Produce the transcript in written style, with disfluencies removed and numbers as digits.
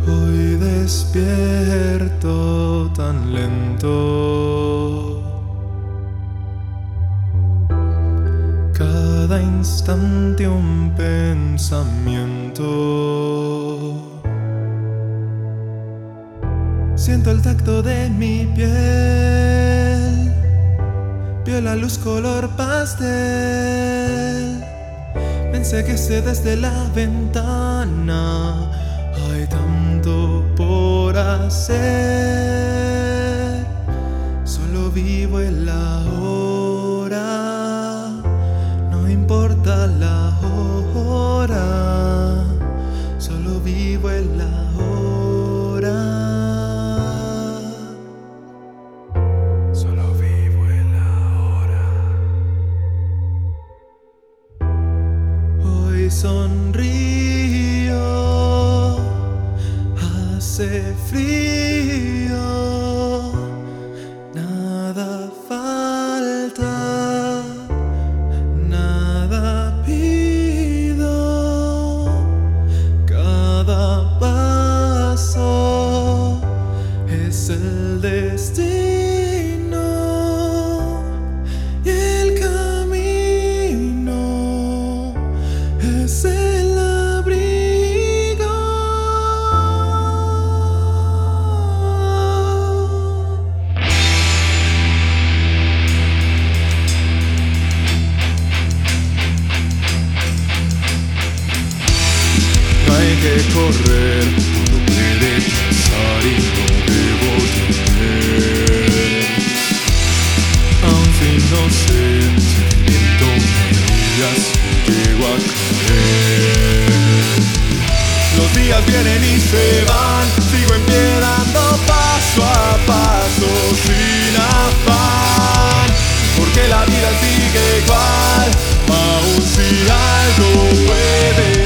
Hoy despierto tan lento. Cada instante un pensamiento. Siento el tacto de mi piel. Vio la luz color pastel. Pensé que sé desde la ventana. Hay tanto por hacer. Solo vivo el ahora. No importa la hora. Solo vivo el ahora. Solo vivo el ahora. Hoy sonrío. Hace frío, nada falta, nada pido, cada paso es el destino y el camino es el abrigo. Hay que correr, todo puede pasar y no debo temer. Aunque no sé si el viento me digas si llego a caer. Los días vienen y se van, sigo en pie dando paso a paso sin afán. Porque la vida sigue igual, aun si algo puede